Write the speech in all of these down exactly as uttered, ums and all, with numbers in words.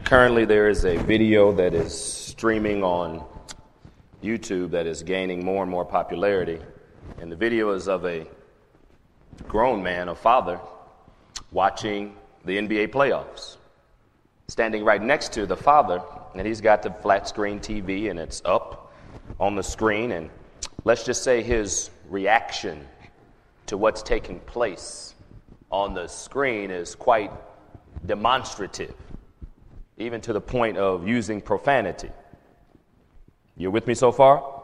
Currently, there is a video that is streaming on YouTube that is gaining more and more popularity. And the video is of a grown man, a father, watching the N B A playoffs. Standing right next to the father, and he's got the flat screen T V, and it's up on the screen. And let's just say his reaction to what's taking place on the screen is quite demonstrative, even to the point of using profanity. You with me so far?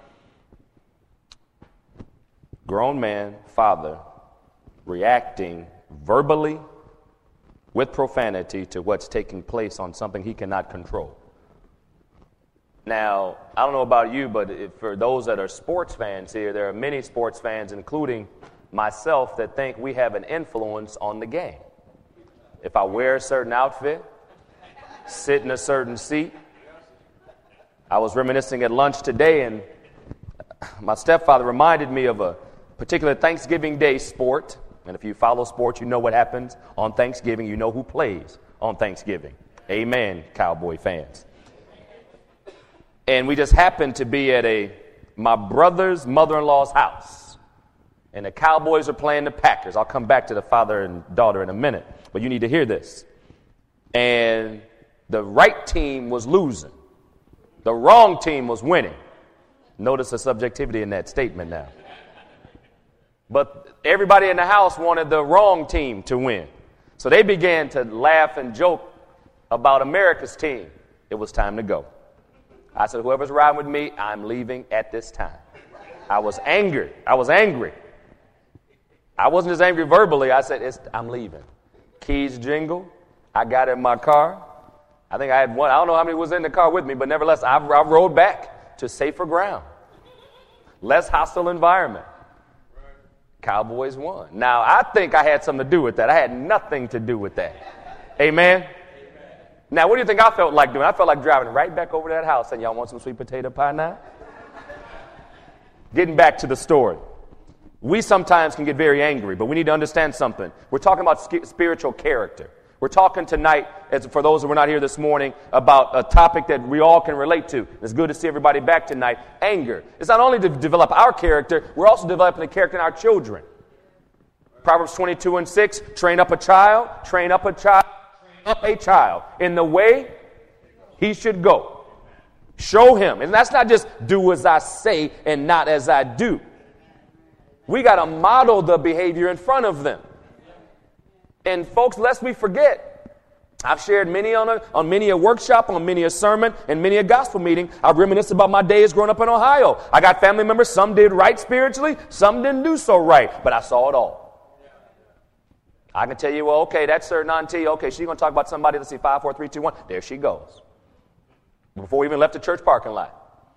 Grown man, father, reacting verbally with profanity to what's taking place on something he cannot control. Now, I don't know about you, but if, for those that are sports fans here, there are many sports fans, including myself, that think we have an influence on the game. If I wear a certain outfit, sit in a certain seat. I was reminiscing at lunch today, and my stepfather reminded me of a particular Thanksgiving Day sport. And if you follow sports, you know what happens on Thanksgiving. You know who plays on Thanksgiving. Amen, Cowboy fans. And we just happened to be at a my brother's mother-in-law's house. And the Cowboys are playing the Packers. I'll come back to the father and daughter in a minute. But you need to hear this. And the right team was losing. The wrong team was winning. Notice the subjectivity in that statement now. But everybody in the house wanted the wrong team to win. So they began to laugh and joke about America's team. It was time to go. I said, whoever's riding with me, I'm leaving at this time. I was angry. I was angry. I wasn't just angry verbally. I said, it's, I'm leaving. Keys jingle. I got in my car. I think I had one. I don't know how many was in the car with me, but nevertheless, I, I rode back to safer ground. Less hostile environment. Cowboys won. Now, I think I had something to do with that. I had nothing to do with that. Amen? Amen. Now, what do you think I felt like doing? I felt like driving right back over to that house saying, y'all want some sweet potato pie now? Getting back to the story. We sometimes can get very angry, but we need to understand something. We're talking about spiritual character. We're talking tonight, as for those who were not here this morning, about a topic that we all can relate to. It's good to see everybody back tonight. Anger. It's not only to develop our character, we're also developing the character in our children. Proverbs twenty-two and six, train up a child, train up a child, train up a child in the way he should go. Show him. And that's not just do as I say and not as I do. We got to model the behavior in front of them. And folks, lest we forget, I've shared many on, a, on many a workshop, on many a sermon, and many a gospel meeting. I've reminisced about my days growing up in Ohio. I got family members, some did right spiritually, some didn't do so right, but I saw it all. I can tell you, well, okay, that's certain auntie, okay, she's going to talk about somebody, let's see, five, four, three, two, one, there she goes. Before we even left the church parking lot.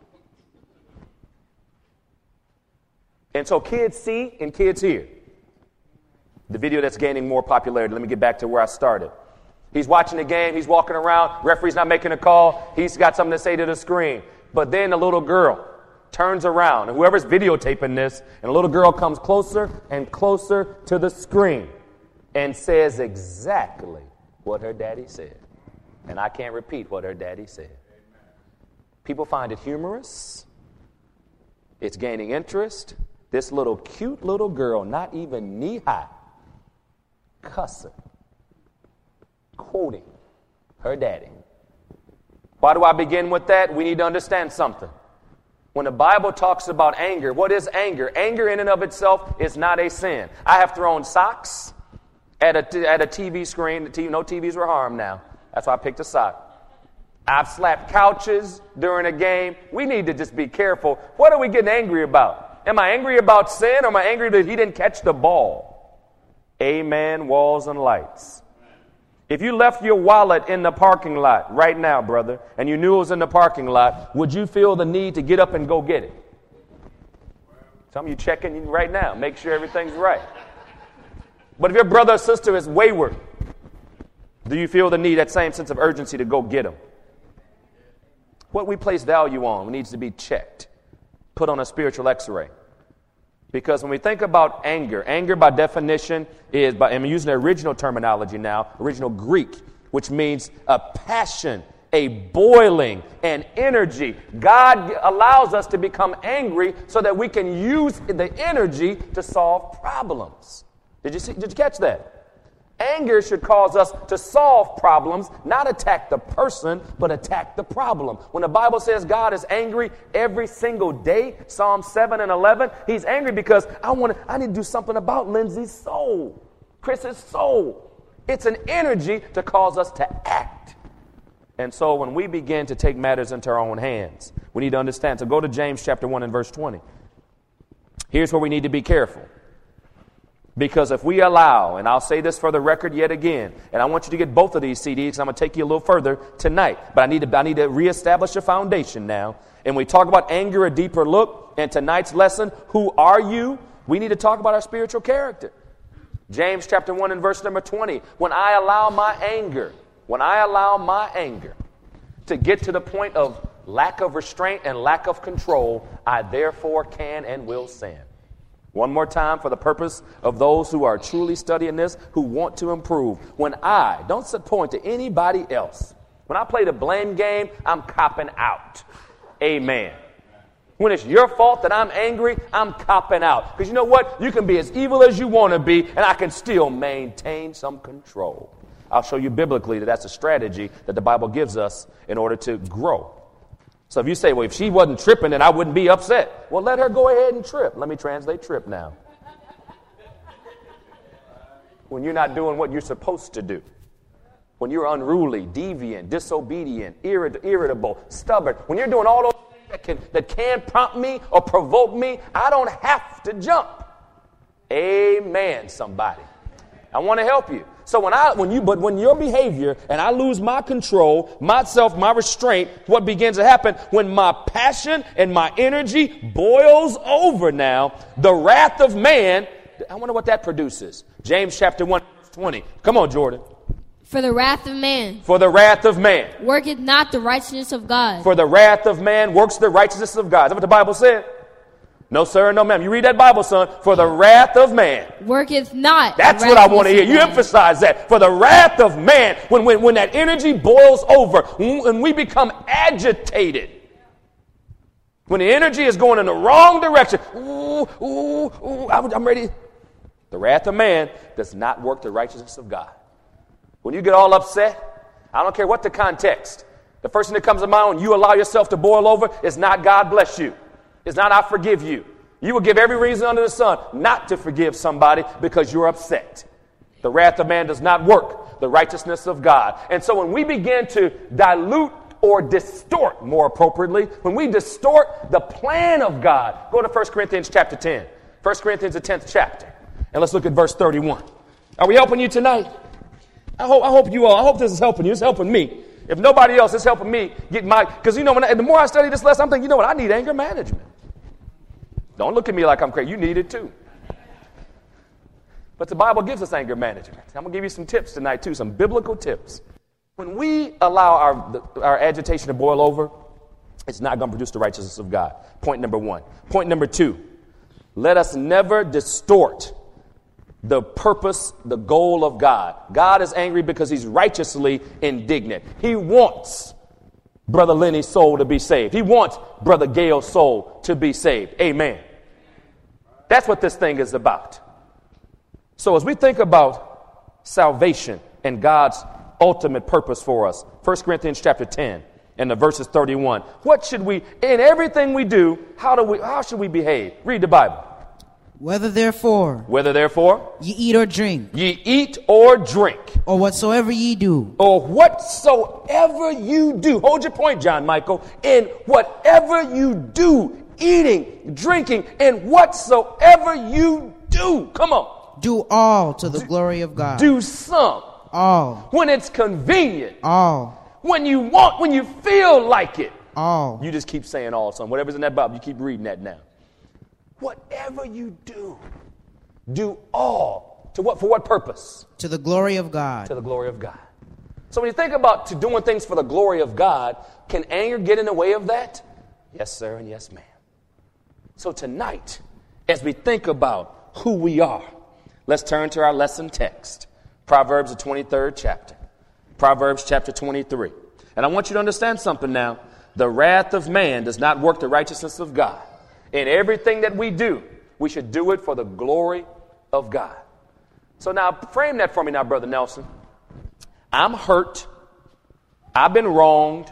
And so kids see and kids hear. The video that's gaining more popularity. Let me get back to where I started. He's watching the game. He's walking around. Referee's not making a call. He's got something to say to the screen. But then a little girl turns around. And whoever's videotaping this, and a little girl comes closer and closer to the screen and says exactly what her daddy said. And I can't repeat what her daddy said. People find it humorous. It's gaining interest. This little cute little girl, not even knee-high, cussing, quoting her daddy. Why do I begin with that? We need to understand something. When the Bible talks about anger, what is anger? Anger in and of itself is not a sin. I have thrown socks at a, at a T V screen. The T V, no T Vs were harmed now. That's why I picked a sock. I've slapped couches during a game. We need to just be careful. What are we getting angry about? Am I angry about sin, or am I angry that he didn't catch the ball? Amen, walls and lights. If you left your wallet in the parking lot right now, brother, and you knew it was in the parking lot, would you feel the need to get up and go get it? Some of you checking right now, make sure everything's right. But if your brother or sister is wayward, do you feel the need, that same sense of urgency to go get them? What we place value on needs to be checked, put on a spiritual x-ray. Because when we think about anger, anger by definition is, by, I'm using the original terminology now, original Greek, which means a passion, a boiling, an energy. God allows us to become angry so that we can use the energy to solve problems. Did you see? Did you catch that? Anger should cause us to solve problems, not attack the person, but attack the problem. When the Bible says God is angry every single day, Psalm seven and eleven, he's angry because I want to, I need to do something about Lindsay's soul, Chris's soul. It's an energy to cause us to act. And so when we begin to take matters into our own hands, we need to understand. So go to James chapter one and verse twenty. Here's where we need to be careful. Because if we allow, and I'll say this for the record yet again, and I want you to get both of these C Ds, because I'm going to take you a little further tonight. But I need to I need to reestablish a foundation now. And we talk about anger, a deeper look. And tonight's lesson, who are you? We need to talk about our spiritual character. James chapter one and verse number twenty. When I allow my anger, when I allow my anger to get to the point of lack of restraint and lack of control, I therefore can and will sin. One more time for the purpose of those who are truly studying this, who want to improve. When I, don't point to anybody else. When I play the blame game, I'm copping out. Amen. When it's your fault that I'm angry, I'm copping out. Because you know what? You can be as evil as you want to be, and I can still maintain some control. I'll show you biblically that that's a strategy that the Bible gives us in order to grow. So if you say, well, if she wasn't tripping, then I wouldn't be upset. Well, let her go ahead and trip. Let me translate trip now. When you're not doing what you're supposed to do. When you're unruly, deviant, disobedient, irrit- irritable, stubborn. When you're doing all those things that can, that can prompt me or provoke me, I don't have to jump. Amen, somebody. I want to help you. So when I, when you, but when your behavior and I lose my control, myself, my restraint, what begins to happen when my passion and my energy boils over now, the wrath of man, I wonder what that produces. James chapter one, verse twenty. Come on, Jordan. For the wrath of man. For the wrath of man. Worketh not the righteousness of God. For the wrath of man works the righteousness of God. Is that what the Bible said? No, sir, no, ma'am. You read that Bible, son. For the wrath of man. Worketh not. That's what I want to hear. You emphasize that. For the wrath of man. When, when, when that energy boils over, when we become agitated, when the energy is going in the wrong direction, ooh, ooh, ooh, I'm ready. The wrath of man does not work the righteousness of God. When you get all upset, I don't care what the context. The first thing that comes to mind when you allow yourself to boil over is not God bless you. It's not I forgive you. You will give every reason under the sun not to forgive somebody because you're upset. The wrath of man does not work the righteousness of God. And so when we begin to dilute or distort, more appropriately, when we distort the plan of God, go to First Corinthians chapter ten. First Corinthians, the tenth chapter. And let's look at verse thirty-one. Are we helping you tonight? I hope, I hope you all, I hope this is helping you. It's helping me. If nobody else is helping me get my, because you know, when I, the more I study this lesson, I'm thinking, you know what, I need anger management. Don't look at me like I'm crazy. You need it too. But the Bible gives us anger management. I'm going to give you some tips tonight too, some biblical tips. When we allow our, our agitation to boil over, it's not going to produce the righteousness of God. Point number one. Point number two, let us never distort the purpose, the goal of God. God is angry because he's righteously indignant. He wants Brother Lenny's soul to be saved. He wants Brother Gail's soul to be saved. Amen. That's what this thing is about. So as we think about salvation and God's ultimate purpose for us, First Corinthians chapter ten and the verses thirty-one, what should we, in everything we do, how do we, how should we behave? Read the Bible. Whether therefore, Whether therefore, ye eat or drink, ye eat or drink, or whatsoever ye do, or whatsoever you do. Hold your point, John Michael. In whatever you do, eating, drinking, and whatsoever you do. Come on. do all to the glory of God. Do some. All. When it's convenient. All. When you want, when you feel like it. All. You just keep saying all, son. Whatever's in that Bible, you keep reading that now. Whatever you do, do all. To what? For what purpose? To the glory of God. To the glory of God. So when you think about to doing things for the glory of God, can anger get in the way of that? Yes, sir, and yes, ma'am. So tonight, as we think about who we are, let's turn to our lesson text. Proverbs, the twenty-third chapter. Proverbs chapter twenty-three. And I want you to understand something now. The wrath of man does not work the righteousness of God. In everything that we do, we should do it for the glory of God. So now frame that for me now, Brother Nelson. I'm hurt. I've been wronged.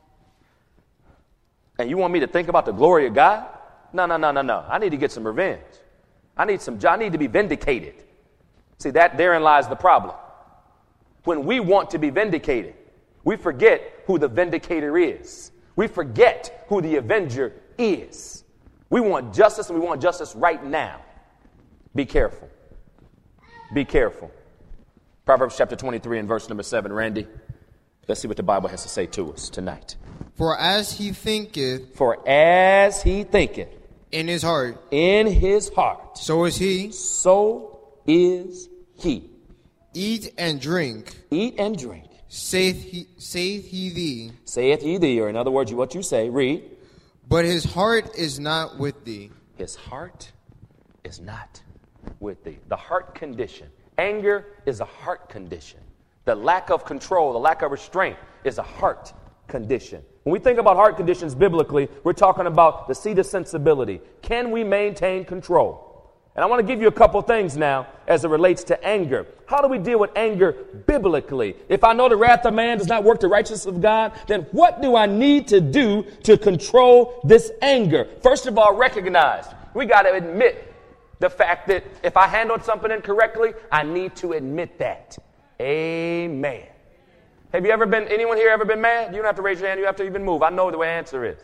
And you want me to think about the glory of God? No, no, no, no, no. I need to get some revenge. I need some, I need to be vindicated. See, that therein lies the problem. When we want to be vindicated, we forget who the vindicator is. We forget who the avenger is. We want justice, and we want justice right now. Be careful. Be careful. Proverbs chapter twenty-three and verse number seven. Randy, let's see what the Bible has to say to us tonight. For as he thinketh For as he thinketh in his heart, in his heart, so is he. so is he. Eat and drink, Eat and drink. saith he, saith he thee. Saith ye thee, or in other words, what you say, read. But his heart is not with thee. His heart is not with thee. The heart condition. Anger is a heart condition. The lack of control, the lack of restraint is a heart condition. When we think about heart conditions biblically, we're talking about the seat of sensibility. Can we maintain control? And I want to give you a couple things now as it relates to anger. How do we deal with anger biblically? If I know the wrath of man does not work the righteousness of God, then what do I need to do to control this anger? First of all, recognize. We got to admit the fact that if I handled something incorrectly, I need to admit that. Amen. Have you ever been, anyone here ever been mad? You don't have to raise your hand. You have to even move. I know the answer is.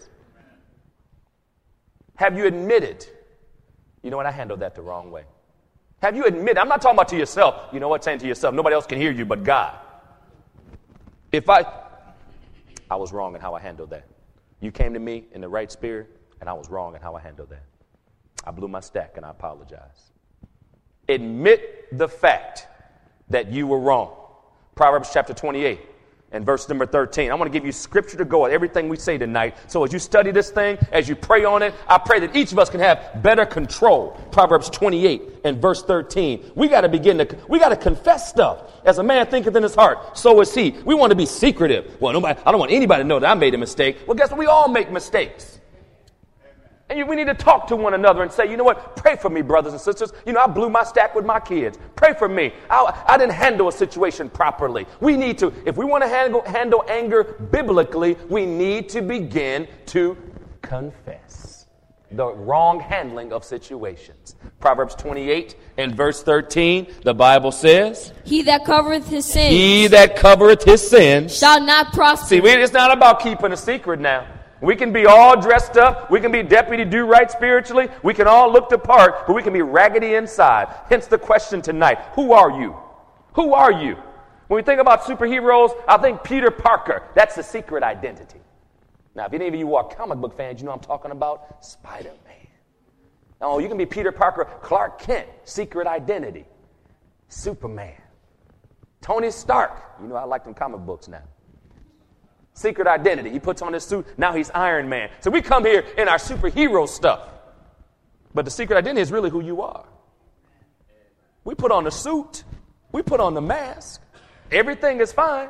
Have you admitted, you know what, I handled that the wrong way? Have you admitted, I'm not talking about to yourself, you know what, saying to yourself, nobody else can hear you but God. If I, I was wrong in how I handled that. You came to me in the right spirit, and I was wrong in how I handled that. I blew my stack, and I apologize. Admit the fact that you were wrong. Proverbs chapter twenty-eight. And verse number thirteen. I want to give you scripture to go with everything we say tonight. So as you study this thing, as you pray on it, I pray that each of us can have better control. Proverbs twenty-eight and verse thirteen. We got to begin to, we got to confess stuff. As a man thinketh in his heart, so is he. We want to be secretive. Well, nobody, I don't want anybody to know that I made a mistake. Well, guess what? We all make mistakes. And you, we need to talk to one another and say, you know what? Pray for me, brothers and sisters. You know, I blew my stack with my kids. Pray for me. I, I didn't handle a situation properly. We need to, if we want to handle, handle anger biblically, we need to begin to confess the wrong handling of situations. Proverbs twenty-eight and verse thirteen, the Bible says, He that covereth his sins He that covereth his sins shall not prosper. See, we, it's not about keeping a secret now. We can be all dressed up. We can be deputy do right spiritually. We can all look the part, but we can be raggedy inside. Hence the question tonight. Who are you? Who are you? When we think about superheroes, I think Peter Parker. That's the secret identity. Now, if any of you are comic book fans, you know I'm talking about Spider-Man. Oh, you can be Peter Parker, Clark Kent, secret identity. Superman. Tony Stark. You know I like them comic books now. Secret identity. He puts on his suit. Now he's Iron Man. So we come here in our superhero stuff. But the secret identity is really who you are. We put on the suit. We put on the mask. Everything is fine.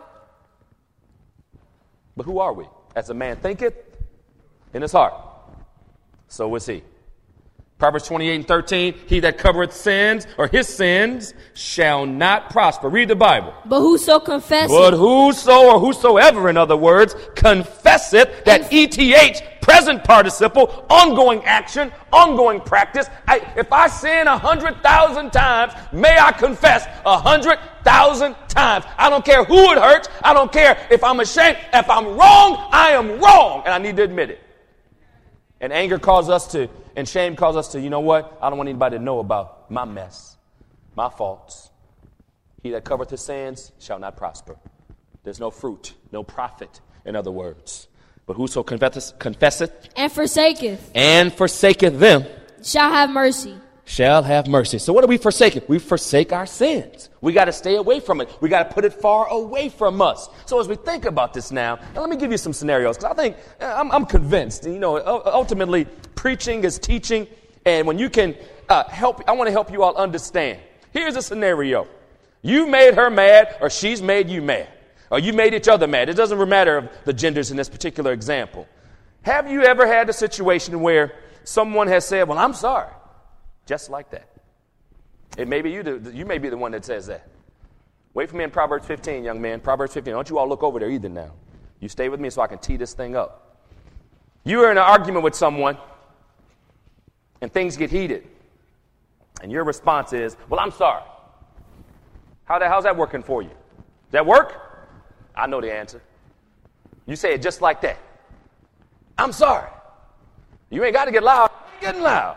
But who are we? As a man thinketh in his heart, so is he. Proverbs twenty-eight and thirteen, he that covereth sins, or his sins, shall not prosper. Read the Bible. But whoso confesseth. But whoso, or whosoever, in other words, confesseth, that E T H, present participle, ongoing action, ongoing practice. I, if I sin a hundred thousand times, may I confess a hundred thousand times. I don't care who it hurts. I don't care if I'm ashamed. If I'm wrong, I am wrong. And I need to admit it. And anger causes us to, and shame causes us to, you know what? I don't want anybody to know about my mess, my faults. He that covereth his sins shall not prosper. There's no fruit, no profit, in other words. But whoso confesseth, confesseth and forsaketh and forsaketh them shall have mercy. Shall have mercy. So what do we forsake? We forsake our sins. We got to stay away from it. We got to put it far away from us. So as we think about this now, and let me give you some scenarios, because I think I'm, I'm convinced, you know, ultimately preaching is teaching. And when you can uh, help, I want to help you all understand. Here's a scenario. You made her mad, or she's made you mad. or you made each other mad. It doesn't matter of the genders in this particular example. Have you ever had a situation where someone has said, well, I'm sorry, just like that? It may be you, the, you may be the one that says that. Wait for me in Proverbs fifteen, young man. Proverbs fifteen. Don't you all look over there either now. You stay with me so I can tee this thing up. You are in an argument with someone, and things get heated. And your response is, well, I'm sorry. How that, how's that working for you? Does that work? I know the answer. You say it just like that. I'm sorry. You ain't got to get loud. You ain't getting loud.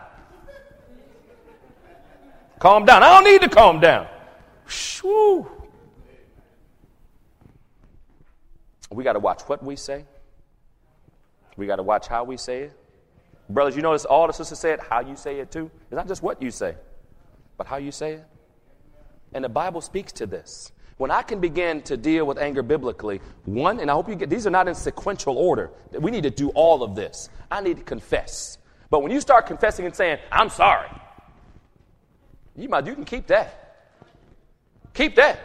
Calm down. I don't need to calm down. Whew. We got to watch what we say. We got to watch how we say it. Brothers, you notice all the sisters said how you say it too. It's not just what you say, but how you say it. And the Bible speaks to this. When I can begin to deal with anger biblically, one, and I hope you get, these are not in sequential order. We need to do all of this. I need to confess. But when you start confessing and saying, I'm sorry, you might, you can keep that. Keep that.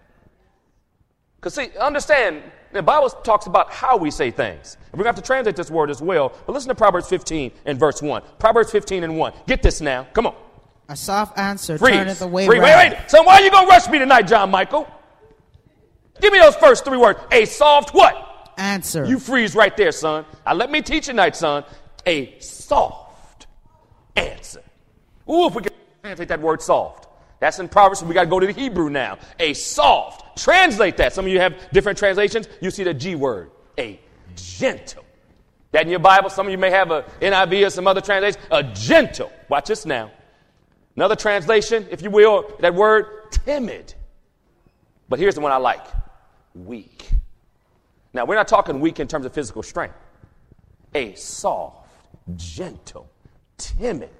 Because see, understand, the Bible talks about how we say things. And we're going to have to translate this word as well. But listen to Proverbs fifteen and verse one. Proverbs fifteen and one. Get this now. Come on. A soft answer Freeze. turneth away Freeze. wrath. Wait, wait. So why are you going to rush me tonight, John Michael? Give me those first three words. A soft what? Answer. You freeze right there, son. Now let me teach you tonight, son. A soft answer. Ooh, if we can translate that word soft. That's in Proverbs, so we got to go to the Hebrew now. A soft. Translate that. Some of you have different translations. You see the G word. A gentle. That in your Bible, some of you may have a N I V or some other translations. A gentle. Watch this now. Another translation, if you will, that word timid. But here's the one I like. Weak. Now, we're not talking weak in terms of physical strength. A soft, gentle, timid,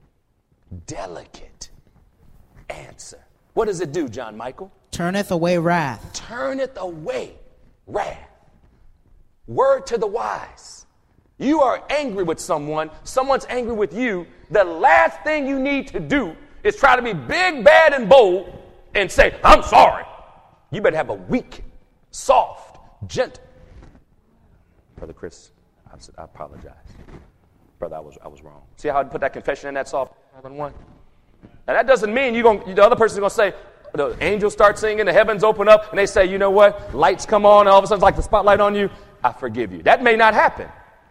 delicate answer. What does it do, John Michael? Turneth away wrath. Turneth away wrath. Word to the wise. You are angry with someone. Someone's angry with you. The last thing you need to do is try to be big, bad, and bold and say, I'm sorry. You better have a weak, soft, gentle. Brother Chris, I, I apologize. Brother, I was I was wrong. See how I put that confession in that soft one? Now, that doesn't mean you're gonna, the other person's going to say, the angels start singing, the heavens open up, and they say, you know what? Lights come on, and all of a sudden it's like the spotlight on you. I forgive you. That may not happen.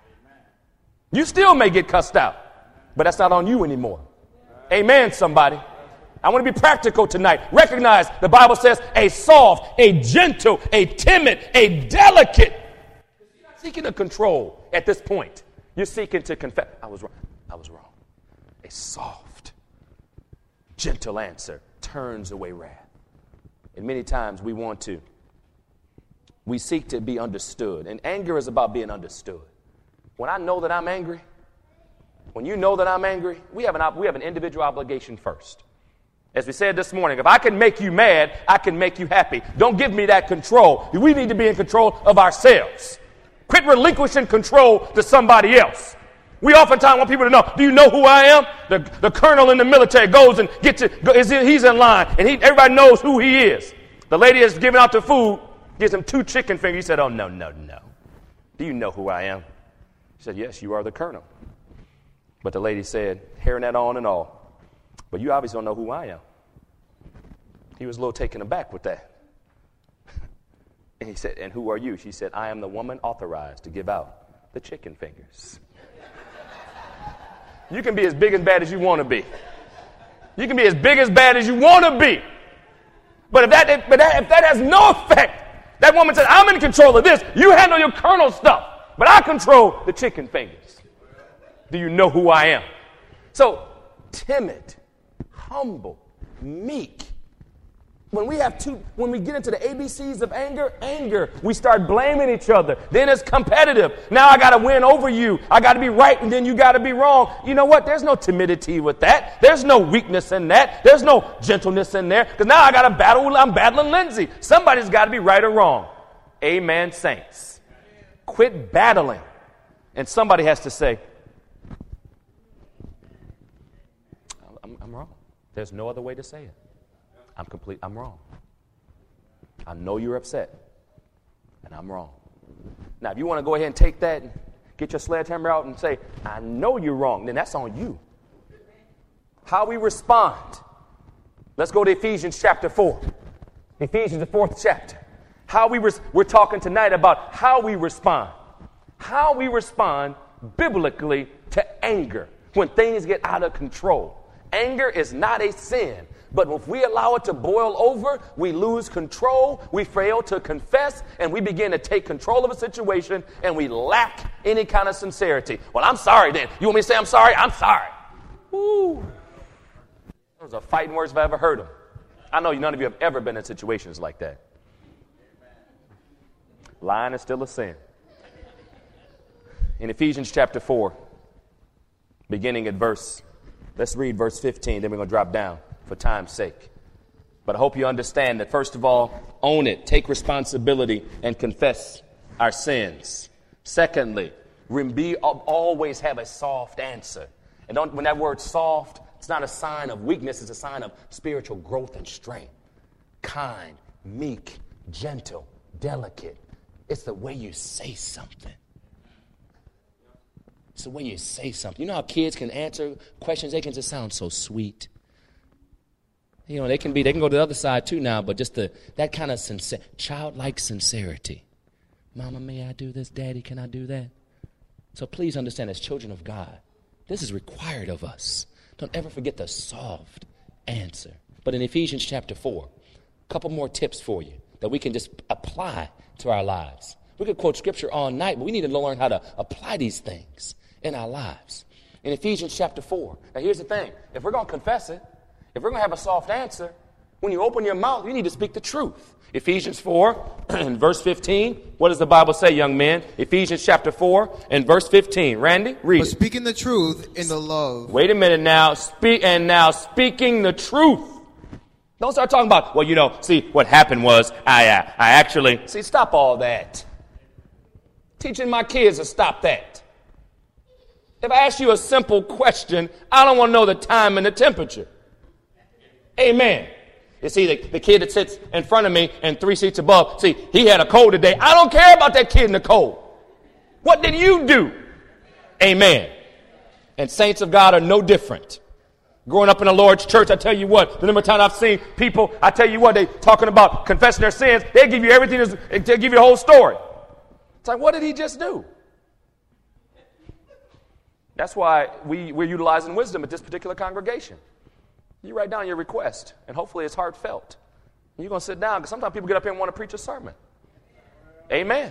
You still may get cussed out, but that's not on you anymore. Amen, somebody. I want to be practical tonight. Recognize the Bible says a soft, a gentle, a timid, a delicate. You're not seeking to control at this point. You're seeking to confess. I was wrong. I was wrong. A soft, gentle answer turns away wrath. And many times we want to. We seek to be understood. And anger is about being understood. When I know that I'm angry, when you know that I'm angry, we have an, we have an individual obligation first. As we said this morning, if I can make you mad, I can make you happy. Don't give me that control. We need to be in control of ourselves. Quit relinquishing control to somebody else. We oftentimes want people to know, do you know who I am? The, the colonel in the military goes and gets it, is, he's in line, and he, everybody knows who he is. The lady is giving out the food, gives him two chicken fingers. He said, oh, no, no, no. Do you know who I am? He said, yes, you are the colonel. But the lady said, hair net on and all. But you obviously don't know who I am. He was a little taken aback with that. And he said, and who are you? She said, I am the woman authorized to give out the chicken fingers. You can be as big and bad as you want to be. You can be as big as bad as you want to be. But if that, if, but that, if that has no effect, that woman said, I'm in control of this. You handle your colonel stuff, but I control the chicken fingers. Do you know who I am? So, timid, humble, meek. When we have two, when we get into the A B Cs of anger, anger, we start blaming each other. Then it's competitive. Now I got to win over you. I got to be right, and then you got to be wrong. You know what? There's no timidity with that. There's no weakness in that. There's no gentleness in there. Because now I got to battle. I'm battling Lindsay. Somebody's got to be right or wrong. Amen, saints. Quit battling. And somebody has to say, I'm, I'm wrong. There's no other way to say it. I'm complete. I'm wrong. I know you're upset. and I'm wrong. Now, if you want to go ahead and take that and get your sledgehammer out and say, I know you're wrong, then that's on you. How we respond. Let's go to Ephesians chapter four. Ephesians, the fourth chapter. How we res- We're talking tonight about how we respond. How we respond biblically to anger when things get out of control. Anger is not a sin, but if we allow it to boil over, we lose control, we fail to confess, and we begin to take control of a situation, and we lack any kind of sincerity. Well, I'm sorry then. You want me to say I'm sorry? I'm sorry. Woo. Those are fighting words if I ever heard them. I know none of you have ever been in situations like that. Lying is still a sin. In Ephesians chapter four, beginning at verse, let's read verse fifteen, then we're going to drop down for time's sake. But I hope you understand that, first of all, own it, take responsibility, and confess our sins. Secondly, be, always have a soft answer. And don't, when that word soft, it's not a sign of weakness, it's a sign of spiritual growth and strength. Kind, meek, gentle, delicate. It's the way you say something. It's the way you say something. You know how kids can answer questions? They can just sound so sweet. You know, they can be, they can go to the other side too now, but just the that kind of sincere, childlike sincerity. Mama, may I do this? Daddy, can I do that? So please understand, as children of God, this is required of us. Don't ever forget the soft answer. But in Ephesians chapter four, a couple more tips for you that we can just apply to our lives. We could quote scripture all night, but we need to learn how to apply these things in our lives. In Ephesians chapter four, now here's the thing. If we're going to confess it, if we're going to have a soft answer, when you open your mouth, you need to speak the truth. Ephesians four and verse fifteen. What does the Bible say, young men? Ephesians chapter four and verse fifteen. Randy, read But it. speaking the truth in the love. Wait a minute now. Speak and now speaking the truth. Don't start talking about, well, you know, see, what happened was I, uh, I actually, see, stop all that. Teaching my kids to stop that. If I ask you a simple question, I don't want to know the time and the temperature. Amen. You see, the, the kid that sits in front of me and three seats above, see, he had a cold today. I don't care about that kid in the cold. What did you do? Amen. And saints of God are no different. Growing up in the Lord's church, I tell you what, the number of times I've seen people, I tell you what, they talking about confessing their sins, they give you everything, they'll give you the whole story. It's like, what did he just do? That's why we, we're utilizing wisdom at this particular congregation. You write down your request, and hopefully it's heartfelt. You're going to sit down, because sometimes people get up here and want to preach a sermon. Amen.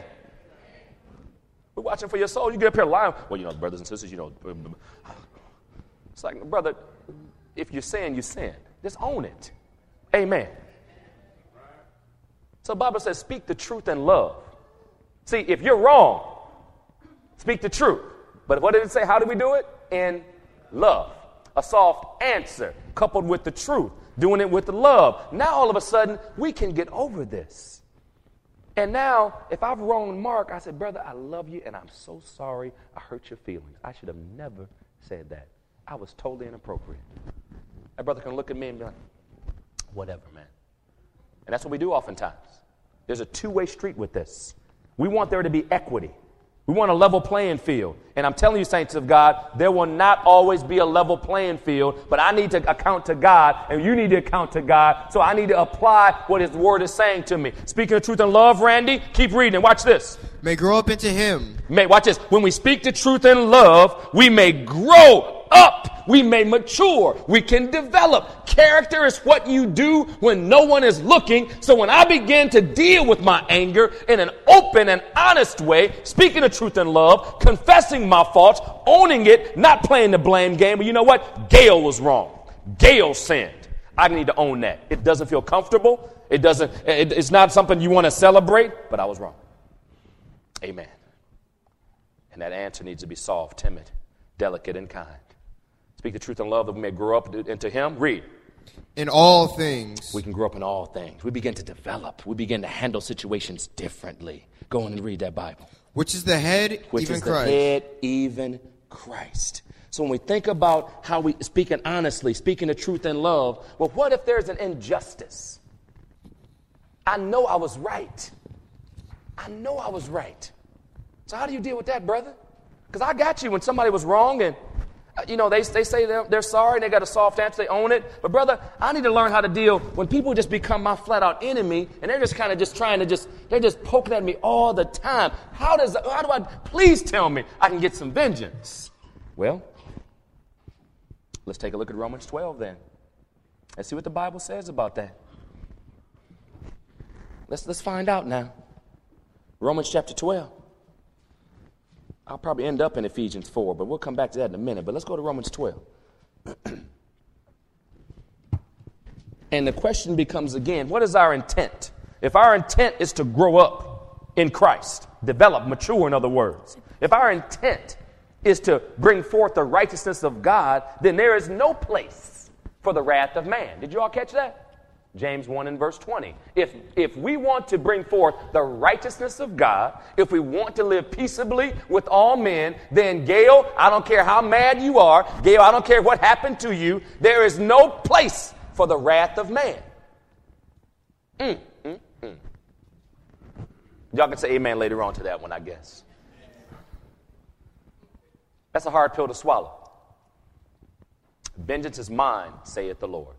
We're watching for your soul. You get up here lying. Well, you know, brothers and sisters, you know. It's like, brother, if you sin, you sin. Just own it. Amen. So the Bible says, speak the truth in love. See, if you're wrong, speak the truth. But what did it say? How do we do it? In love. A soft answer coupled with the truth. Doing it with the love. Now, all of a sudden, we can get over this. And now, if I've wronged Mark, I said, brother, I love you, and I'm so sorry I hurt your feelings. I should have never said that. I was totally inappropriate. That brother can look at me and be like, whatever, man. And that's what we do oftentimes. There's a two-way street with this. We want there to be equity. We want a level playing field. And I'm telling you, saints of God, there will not always be a level playing field, but I need to account to God, and you need to account to God, so I need to apply what His Word is saying to me. Speaking of truth and love, Randy, keep reading. Watch this. May grow up into Him. May, watch this. When we speak the truth in love, we may grow up. We may mature. We can develop. Character is what you do when no one is looking. So when I begin to deal with my anger in an open and honest way, speaking the truth in love, confessing my faults, owning it, not playing the blame game. But you know what? Gail was wrong. Gail sinned. I need to own that. It doesn't feel comfortable. It doesn't, it, it's not something you want to celebrate, but I was wrong. Amen. And that answer needs to be soft, timid, delicate, and kind. Speak the truth in love that we may grow up into Him. Read. In all things. We can grow up in all things. We begin to develop. We begin to handle situations differently. Go on and read that Bible. Which is the head, Which even is Christ. the head, even Christ. So when we think about how we, speaking honestly, speaking the truth in love, well, what if there's an injustice? I know I was right. I know I was right. So how do you deal with that, brother? Because I got you when somebody was wrong and, uh, you know, they, they say they're, they're sorry and they got a soft answer, they own it. But, brother, I need to learn how to deal when people just become my flat-out enemy and they're just kind of just trying to just, they're just poking at me all the time. How does, how do I, please tell me I can get some vengeance. Well, let's take a look at Romans twelve then. Let's see what the Bible says about that. Let's, let's find out now. Romans chapter twelve. I'll probably end up in Ephesians four, but we'll come back to that in a minute. But let's go to Romans twelve. And the question becomes again, what is our intent? If our intent is to grow up in Christ, develop, mature, in other words, if our intent is to bring forth the righteousness of God, then there is no place for the wrath of man. Did you all catch that? James one and verse twenty. If, if we want to bring forth the righteousness of God, if we want to live peaceably with all men, then Gail, I don't care how mad you are, Gail, I don't care what happened to you, there is no place for the wrath of man. Mm, mm, mm. Y'all can say amen later on to that one, I guess. That's a hard pill to swallow. Vengeance is mine, saith the Lord.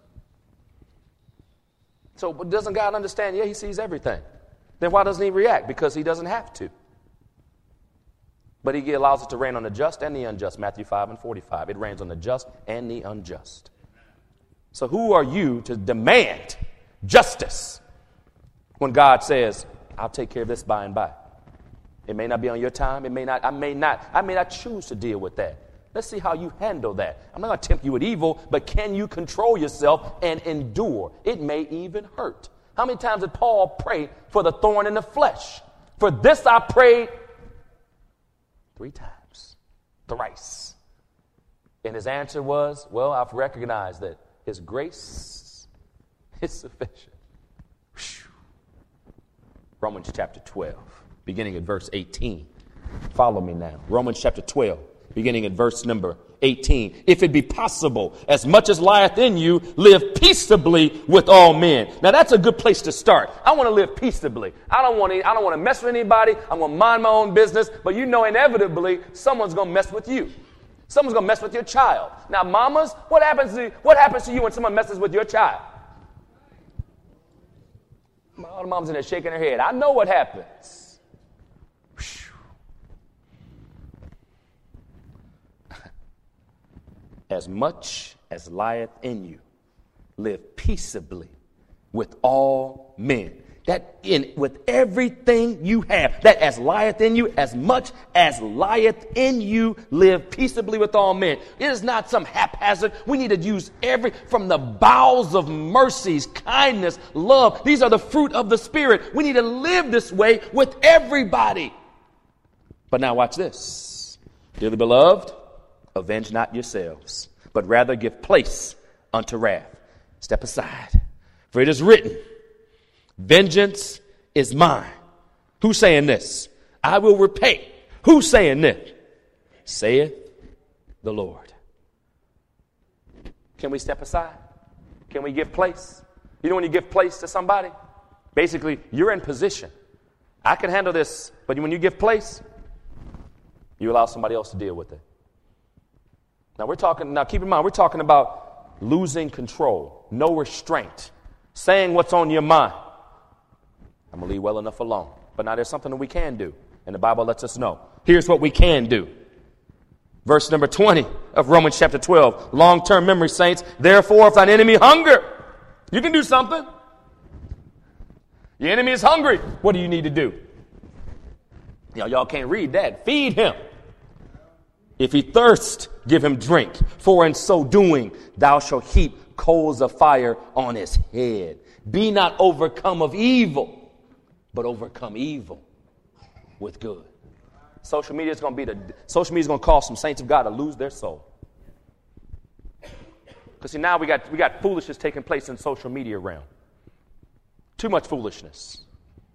So doesn't God understand? Yeah, he sees everything. Then why doesn't he react? Because he doesn't have to. But he allows it to rain on the just and the unjust. Matthew five and forty-five. It rains on the just and the unjust. So who are you to demand justice when God says, I'll take care of this by and by? It may not be on your time. It may not, I may not, I may not choose to deal with that. Let's see how you handle that. I'm not going to tempt you with evil, but can you control yourself and endure? It may even hurt. How many times did Paul pray for the thorn in the flesh? For this I prayed three times, thrice. And his answer was, well, I've recognized that his grace is sufficient. Whew. Romans chapter twelve, beginning at verse eighteen. Follow me now. Romans chapter twelve. Beginning at verse number eighteen. If it be possible, as much as lieth in you, live peaceably with all men. Now that's a good place to start. I want to live peaceably. I don't want to, I don't want to mess with anybody. I'm going to mind my own business. But you know inevitably someone's going to mess with you. Someone's going to mess with your child. Now mamas, what happens to, what happens to you when someone messes with your child? All the moms in there shaking their head. I know what happens. As much as lieth in you, live peaceably with all men. That in with everything you have, that as lieth in you, as much as lieth in you, live peaceably with all men. It is not some haphazard. We need to use every, from the bowels of mercies, kindness, love. These are the fruit of the Spirit. We need to live this way with everybody. But now watch this. Dearly beloved, avenge not yourselves, but rather give place unto wrath. Step aside. For it is written, vengeance is mine. Who's saying this? I will repay. Who's saying this? Saith the Lord. Can we step aside? Can we give place? You know when you give place to somebody? Basically, you're in position. I can handle this, but when you give place, you allow somebody else to deal with it. Now we're talking, now keep in mind, we're talking about losing control, no restraint, saying what's on your mind. I'm going to leave well enough alone. But now there's something that we can do, and the Bible lets us know. Here's what we can do. Verse number twenty of Romans chapter twelve, long-term memory, saints. Therefore, if thine enemy hunger, you can do something. Your enemy is hungry. What do you need to do? Y'all, y'all can't read that. Feed him. If he thirst, give him drink. For in so doing, thou shalt heap coals of fire on his head. Be not overcome of evil, but overcome evil with good. Social media is going to be the social media is going to cause some saints of God to lose their soul. Because see, now we got we got foolishness taking place in social media realm. Too much foolishness.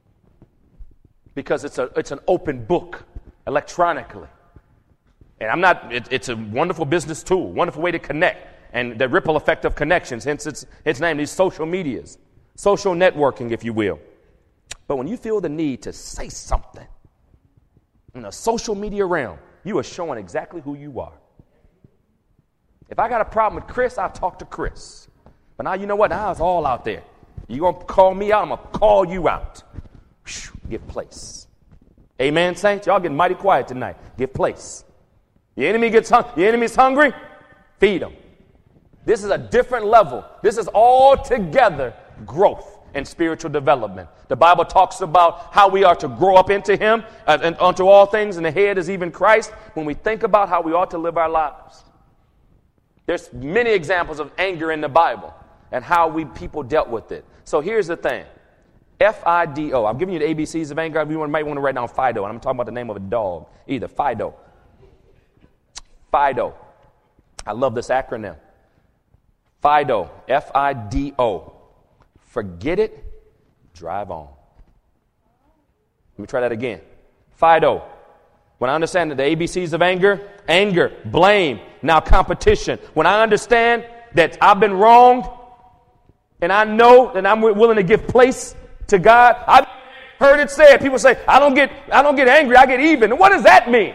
Because it's a it's an open book electronically. And I'm not, it, it's a wonderful business tool, wonderful way to connect, and the ripple effect of connections, hence its, its name, these social medias, social networking, if you will. But when you feel the need to say something in the social media realm, you are showing exactly who you are. If I got a problem with Chris, I'll talk to Chris. But now you know what? Now it's all out there. You're going to call me out, I'm going to call you out. Whew, give place. Amen, saints? Y'all getting mighty quiet tonight. Give place. The enemy gets hung- the enemy's hungry, feed him. This is a different level. This is altogether growth and spiritual development. The Bible talks about how we are to grow up into him uh, and unto all things, and the head is even Christ. When we think about how we ought to live our lives, there's many examples of anger in the Bible and how we people dealt with it. So here's the thing. F I D O. I'm giving you the A B Cs of anger. You might want to write down Fido. And I'm talking about the name of a dog. Either Fido. Fido. I love this acronym. Fido. F I D O. Forget it. Drive on. Let me try that again. Fido. When I understand that the A B Cs of anger, anger, blame, now competition. When I understand that I've been wronged and I know that I'm willing to give place to God. I've heard it said, people say, I don't get I don't get angry, I get even. What does that mean?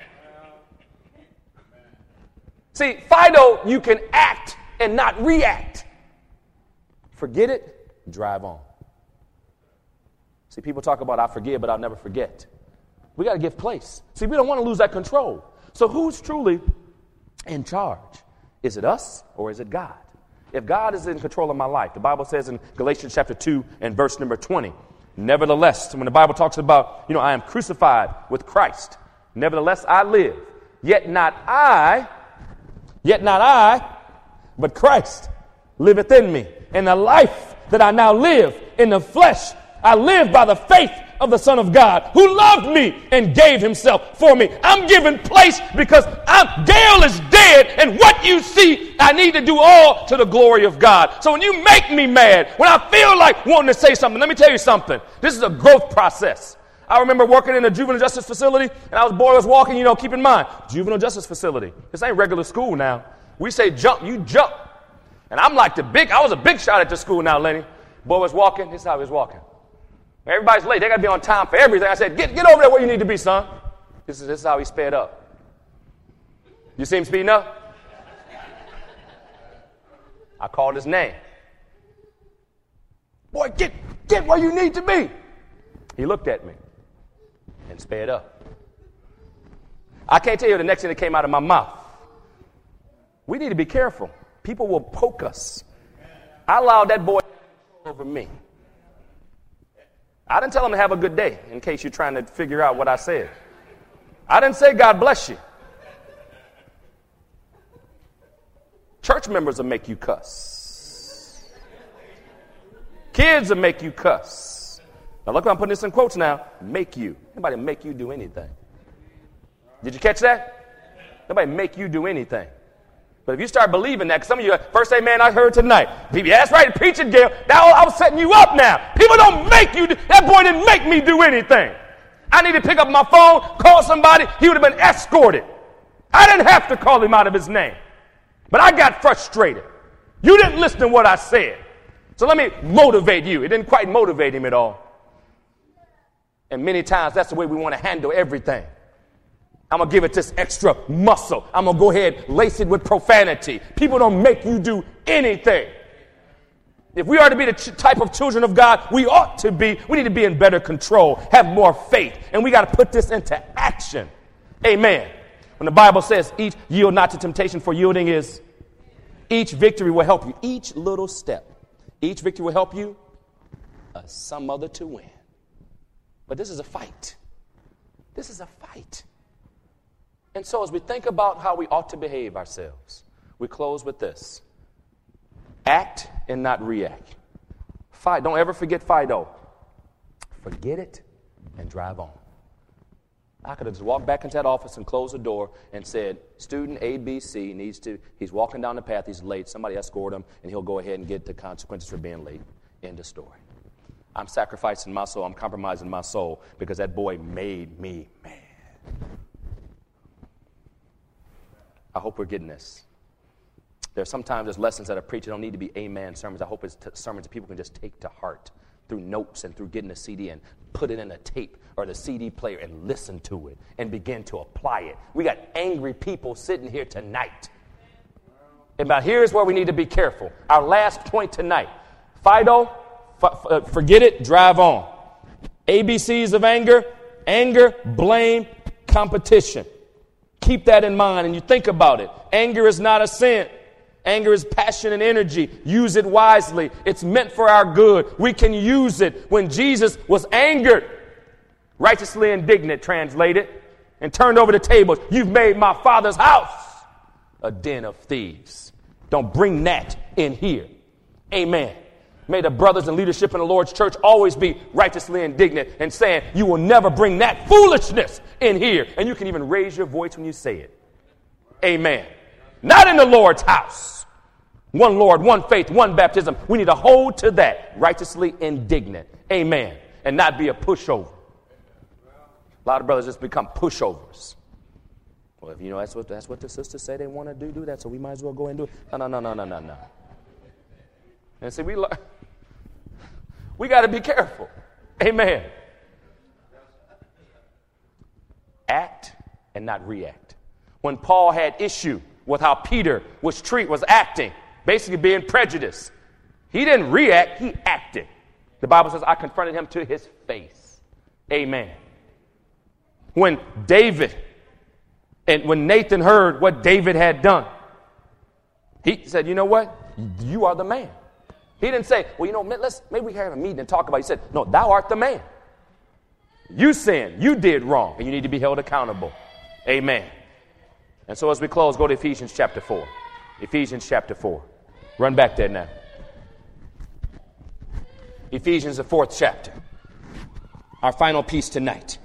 See, Fido, you can act and not react. Forget it, drive on. See, people talk about I forgive, but I'll never forget. We got to give place. See, we don't want to lose that control. So who's truly in charge? Is it us or is it God? If God is in control of my life, the Bible says in Galatians chapter two and verse number twenty, nevertheless, when the Bible talks about, you know, I am crucified with Christ. Nevertheless, I live. Yet not I, yet not I, but Christ liveth in me. And the life that I now live in the flesh, I live by the faith of the Son of God who loved me and gave himself for me. I'm giving place because I'm, Gail is dead, and what you see, I need to do all to the glory of God. So when you make me mad, when I feel like wanting to say something, let me tell you something. This is a growth process. I remember working in a juvenile justice facility, and I was boy was walking, you know, keep in mind, juvenile justice facility. This ain't regular school now. We say jump, you jump. And I'm like the big, I was a big shot at the school now, Lenny. Boy was walking, this is how he was walking. Everybody's late. They got to be on time for everything. I said, get, get over there where you need to be, son. This is, this is how he sped up. You see him speeding up? I called his name. Boy, get, get where you need to be. He looked at me and sped up. I can't tell you the next thing that came out of my mouth. We need to be careful. People will poke us. I allowed that boy over me. I didn't tell him to have a good day, in case you're trying to figure out what I said. I didn't say God bless you. Church members will make you cuss. Kids will make you cuss. Now look, I'm putting this in quotes now. Make you. Nobody make you do anything. Did you catch that? Nobody make you do anything. But if you start believing that, because some of you, first amen I heard tonight. People, yeah, that's right, preach it, Gail. Now I was setting you up now. People don't make you do, that boy didn't make me do anything. I need to pick up my phone, call somebody, he would have been escorted. I didn't have to call him out of his name. But I got frustrated. You didn't listen to what I said. So let me motivate you. It didn't quite motivate him at all. And many times that's the way we want to handle everything. I'm going to give it this extra muscle. I'm going to go ahead, lace it with profanity. People don't make you do anything. If we are to be the ch- type of children of God we ought to be, we need to be in better control, have more faith, and we got to put this into action. Amen. When the Bible says, each yield not to temptation, for yielding is, each victory will help you. Each little step, each victory will help you, uh, some other to win. But this is a fight. This is a fight. And so as we think about how we ought to behave ourselves, we close with this. Act and not react. Fight. Don't ever forget Fido. Forget it and drive on. I could have just walked back into that office and closed the door and said, student A B C needs to, he's walking down the path, he's late, somebody escort him, and he'll go ahead and get the consequences for being late. End of story. I'm sacrificing my soul, I'm compromising my soul because that boy made me mad. I hope we're getting this. There's sometimes there's lessons that are preached that don't need to be amen sermons. I hope it's t- sermons that people can just take to heart through notes and through getting a C D and put it in a tape or the C D player and listen to it and begin to apply it. We got angry people sitting here tonight. And now here's where we need to be careful. Our last point tonight. Fido, f- f- forget it, drive on. A B Cs of anger, anger, blame, competition. Keep that in mind and you think about it. Anger is not a sin. Anger is passion and energy. Use it wisely. It's meant for our good. We can use it. When Jesus was angered, righteously indignant, translated, and turned over the tables, you've made my Father's house a den of thieves. Don't bring that in here. Amen. May the brothers in leadership in the Lord's church always be righteously indignant and saying, you will never bring that foolishness in here. And you can even raise your voice when you say it. Amen. Not in the Lord's house. One Lord, one faith, one baptism. We need to hold to that. Righteously indignant. Amen. And not be a pushover. A lot of brothers just become pushovers. Well, if you know that's what that's what the sisters say they want to do, do that. So we might as well go and do it. No, no, no, no, no, no, no. And see, we we got to be careful. Amen. Act and not react. When Paul had issue with how Peter was treat was acting, basically being prejudiced, he didn't react, he acted. The Bible says, I confronted him to his face. Amen. When David and when Nathan heard what David had done, he said, you know what? You are the man. He didn't say, well, you know, let's maybe we have a meeting and talk about it. He said, no, thou art the man. You sinned. You did wrong. And you need to be held accountable. Amen. And so as we close, go to Ephesians chapter four. Ephesians chapter four. Run back there now. Ephesians, the fourth chapter. Our final piece tonight.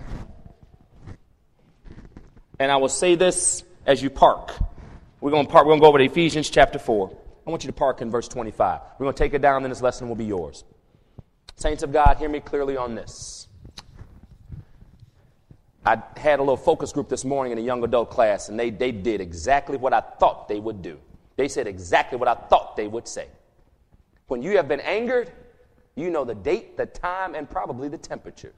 And I will say this as you park. We're going to park. We're going to go over to Ephesians chapter four. I want you to park in verse twenty-five. We're going to take it down, then this lesson will be yours. Saints of God, hear me clearly on this. I had a little focus group this morning in a young adult class, and they, they did exactly what I thought they would do. They said exactly what I thought they would say. When you have been angered, you know the date, the time, and probably the temperature.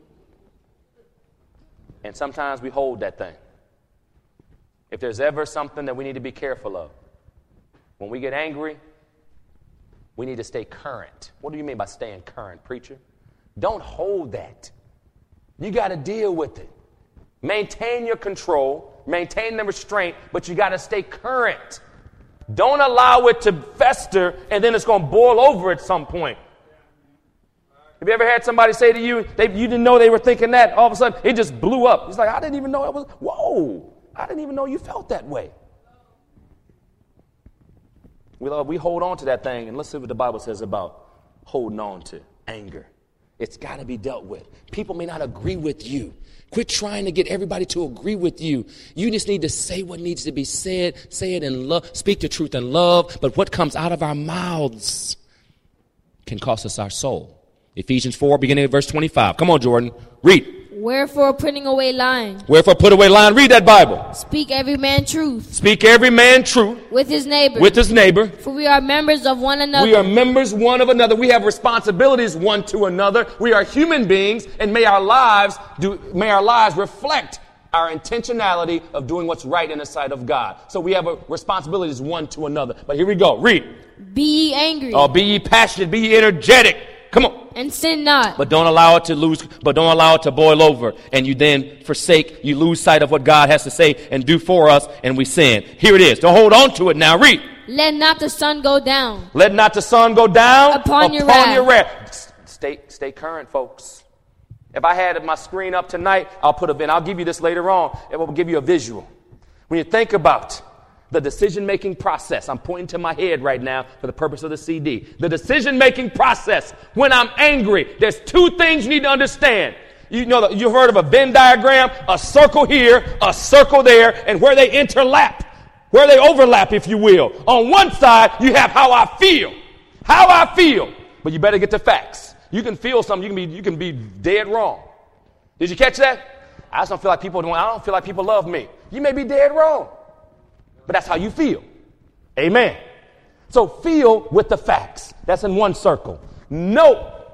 And sometimes we hold that thing. If there's ever something that we need to be careful of, when we get angry, we need to stay current. What do you mean by staying current, preacher? Don't hold that. You got to deal with it. Maintain your control, maintain the restraint, but you got to stay current. Don't allow it to fester and then it's going to boil over at some point. Have you ever had somebody say to you, they, you didn't know they were thinking that, all of a sudden it just blew up. It's like, I didn't even know it was, whoa, I didn't even know you felt that way. We, we hold on to that thing, and let's see what the Bible says about holding on to anger. It's got to be dealt with. People may not agree with you. Quit trying to get everybody to agree with you. You just need to say what needs to be said, say it in love, speak the truth in love, but what comes out of our mouths can cost us our soul. Ephesians four, beginning at verse twenty-five. Come on, Jordan. Read. Wherefore, putting away lying, Wherefore, put away lying. Read that Bible. speak every man truth Speak every man truth with his neighbor. with his neighbor. For we are members of one another. We are members one of another. We have responsibilities one to another. We are human beings, and may our lives do, may our lives reflect our intentionality of doing what's right in the sight of God. So we have a responsibilities one to another. But here we go. Read. Be ye angry, Oh, be ye passionate. Be ye energetic. Come on. and sin not. But don't allow it to lose, but don't allow it to boil over. And you then forsake, you lose sight of what God has to say and do for us, and we sin. Here it is. Don't hold on to it now. Read. Let not the sun go down Let not the sun go down Upon your wrath. your wrath. Stay, stay current, folks. If I had my screen up tonight, I'll put a, and I'll give you this later on. It will give you a visual. When you think about the decision-making process, I'm pointing to my head right now for the purpose of the C D. The decision-making process, when I'm angry, there's two things you need to understand. You know, you've heard of a Venn diagram, a circle here, a circle there, and where they interlap, where they overlap, if you will. On one side, you have how I feel. How I feel. But you better get the facts. You can feel something, you can be, you can be dead wrong. Did you catch that? I just don't feel like people don't, I don't feel like people love me. You may be dead wrong. But that's how you feel. Amen. So feel with the facts. That's in one circle. Note.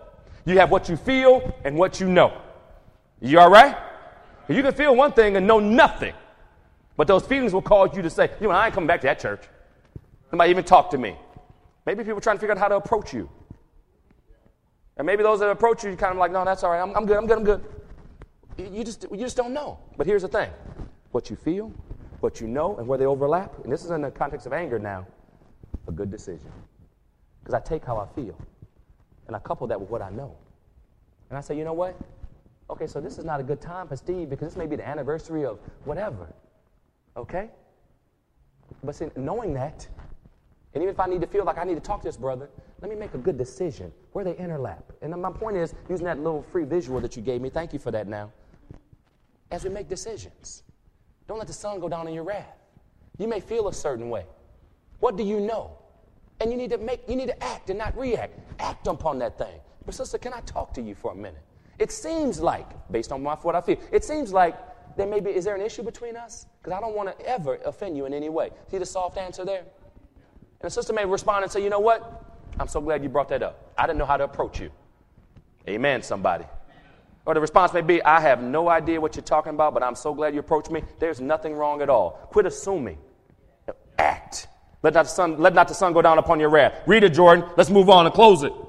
You have what you feel and what you know. You all right? You can feel one thing and know nothing. But those feelings will cause you to say, you know, I ain't coming back to that church. Somebody even talk to me. Maybe people are trying to figure out how to approach you. And maybe those that approach you, you're kind of like, no, that's all right. I'm, I'm good. I'm good. I'm good. You just, you just don't know. But here's the thing. What you feel, what you know, and where they overlap, and this is in the context of anger now, a good decision. Because I take how I feel, and I couple that with what I know. And I say, you know what? Okay, so this is not a good time for Steve because this may be the anniversary of whatever. Okay? But see, knowing that, and even if I need to feel like I need to talk to this brother, let me make a good decision where they interlap. And my point is, using that little free visual that you gave me, thank you for that now. As we make decisions, don't let the sun go down in your wrath. You may feel a certain way. What do you know? And you need to make, you need to act and not react. Act upon that thing. But sister, can I talk to you for a minute? It seems like, based on my, what I feel, it seems like there may be, is there an issue between us? Because I don't want to ever offend you in any way. See the soft answer there? And the sister may respond and say, you know what? I'm so glad you brought that up. I didn't know how to approach you. Amen, somebody. Or the response may be, I have no idea what you're talking about, but I'm so glad you approached me. There's nothing wrong at all. Quit assuming. Act. Let not the sun, let not the sun go down upon your wrath. Read it, Jordan. Let's move on and close it.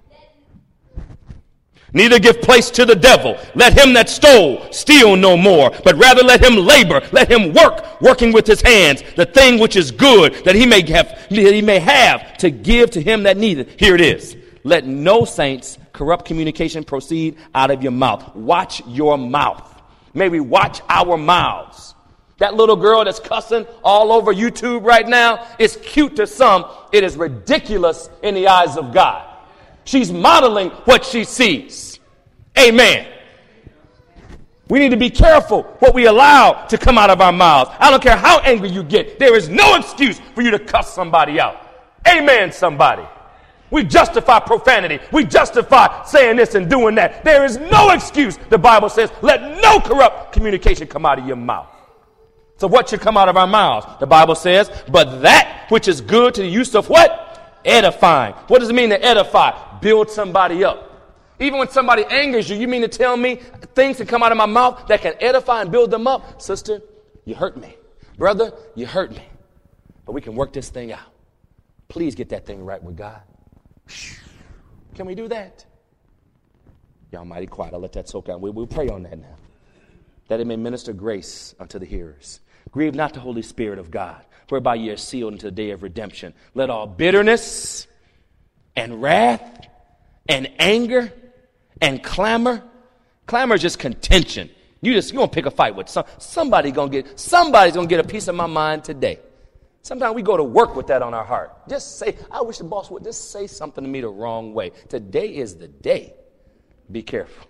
Neither give place to the devil. Let him that stole steal no more, but rather let him labor, let him work, working with his hands, the thing which is good, that he may have, that he may have to give to him that needeth. Here it is. Let no saints corrupt communication proceed out of your mouth. Watch your mouth. May we watch our mouths. That little girl that's cussing all over YouTube right now is cute to some. It is ridiculous in the eyes of God. She's modeling what she sees. Amen. We need to be careful what we allow to come out of our mouths. I don't care how angry you get. There is no excuse for you to cuss somebody out. Amen, somebody. We justify profanity. We justify saying this and doing that. There is no excuse. The Bible says, let no corrupt communication come out of your mouth. So what should come out of our mouths? The Bible says, but that which is good to the use of what? Edifying. What does it mean to edify? Build somebody up. Even when somebody angers you, you mean to tell me things can come out of my mouth that can edify and build them up? Sister, you hurt me. Brother, you hurt me. But we can work this thing out. Please get that thing right with God. Can we do that? Y'all mighty quiet. I'll let that soak out. We, we'll pray on that now. That it may minister grace unto the hearers. Grieve not the Holy Spirit of God, whereby ye are sealed unto the day of redemption. Let all bitterness and wrath and anger and clamor. Clamor is just contention. You just, you're going to pick a fight with some, somebody going to get, somebody's going to get a piece of my mind today. Sometimes we go to work with that on our heart. Just say, I wish the boss would just say something to me the wrong way. Today is the day. Be careful.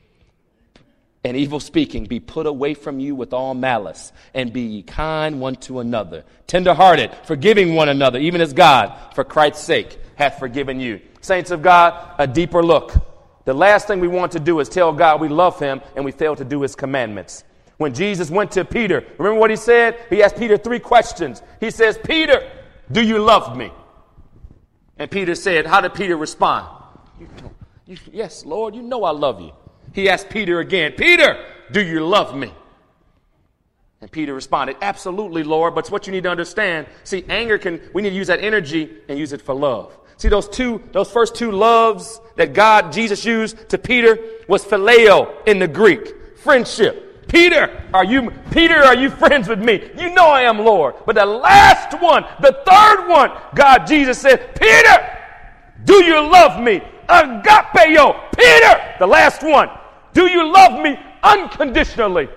And evil speaking be put away from you with all malice, and be ye kind one to another, tenderhearted, forgiving one another, even as God, for Christ's sake, hath forgiven you. Saints of God, a deeper look. The last thing we want to do is tell God we love him and we fail to do his commandments. When Jesus went to Peter, remember what he said? He asked Peter three questions. He says, Peter, do you love me? And Peter said, how did Peter respond? You, you, yes, Lord, you know I love you. He asked Peter again, Peter, do you love me? And Peter responded, absolutely, Lord, but it's what you need to understand. See, anger can, we need to use that energy and use it for love. See, those two, those first two loves that God, Jesus used to Peter was phileo in the Greek, friendship. Peter, are you, Peter, are you friends with me? You know I am, Lord. But the last one, the third one, God, Jesus said, Peter, do you love me? Agapeo, Peter, the last one. Do you love me unconditionally?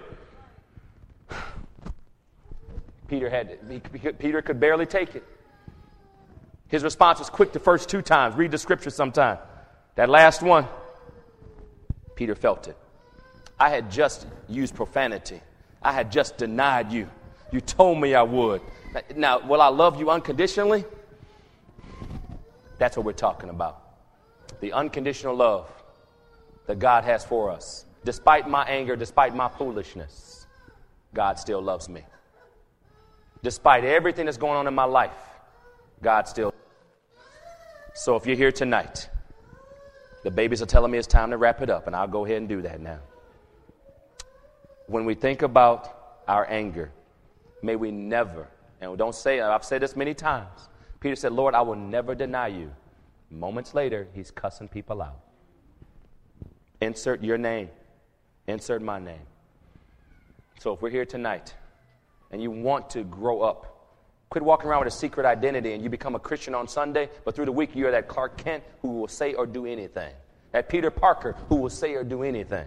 Peter had Peter could barely take it. His response was quick the first two times. Read the scripture sometime. That last one, Peter felt it. I had just used profanity. I had just denied you. You told me I would. Now, will I love you unconditionally? That's what we're talking about. The unconditional love that God has for us. Despite my anger, despite my foolishness, God still loves me. Despite everything that's going on in my life, God still. So if you're here tonight, The babies are telling me it's time to wrap it up, and I'll go ahead and do that now. When we think about our anger, may we never, and don't say, I've said this many times. Peter said, Lord, I will never deny you. Moments later, he's cussing people out. Insert your name. Insert my name. So if we're here tonight and you want to grow up, quit walking around with a secret identity and you become a Christian on Sunday, but through the week you're that Clark Kent who will say or do anything. That Peter Parker who will say or do anything.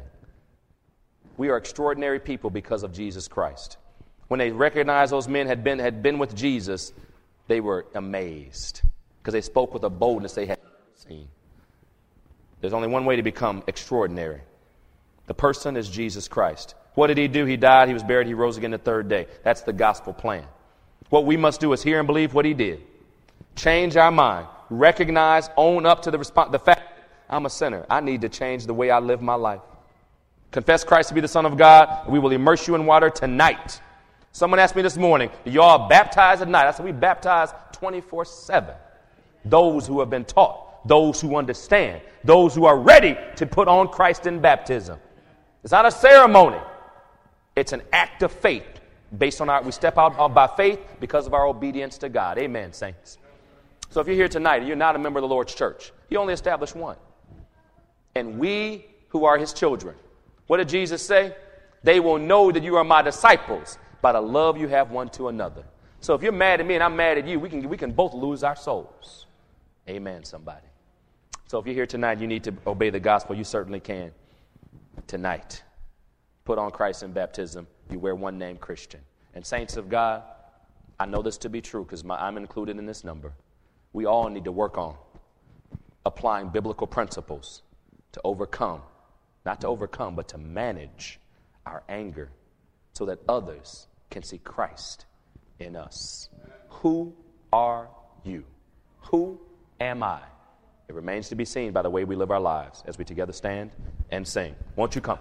We are extraordinary people because of Jesus Christ. When they recognized those men had been, had been with Jesus, they were amazed because they spoke with a boldness they had never seen. There's only one way to become extraordinary. The person is Jesus Christ. What did he do? He died, he was buried, he rose again the third day. That's the gospel plan. What we must do is hear and believe what he did. Change our mind. Recognize, own up to the, resp- the fact that I'm a sinner. I need to change the way I live my life. Confess Christ to be the Son of God. We will immerse you in water tonight. Someone asked me this morning, do y'all baptize at night? I said, we baptize twenty-four seven. Those who have been taught, those who understand, those who are ready to put on Christ in baptism. It's not a ceremony. It's an act of faith. Based on our, we step out by faith because of our obedience to God. Amen, saints. So if you're here tonight and you're not a member of the Lord's church, he only established one. And we who are his children, what did Jesus say? They will know that you are my disciples by the love you have one to another. So if you're mad at me and I'm mad at you, we can, we can both lose our souls. Amen, somebody. So if you're here tonight and you need to obey the gospel, you certainly can. Tonight, put on Christ in baptism. You wear one name, Christian. And saints of God, I know this to be true because I'm included in this number. We all need to work on applying biblical principles to overcome, not to overcome, but to manage our anger so that others can see Christ in us. Who are you? Who am I? It remains to be seen by the way we live our lives as we together stand and sing. Won't you come?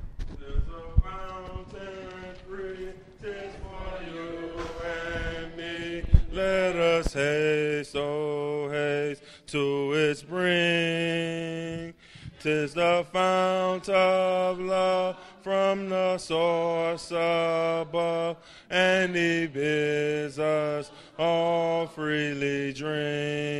Let us haste, oh haste, to its brink. 'Tis the fount of love from the source above, and he bids us all freely drink.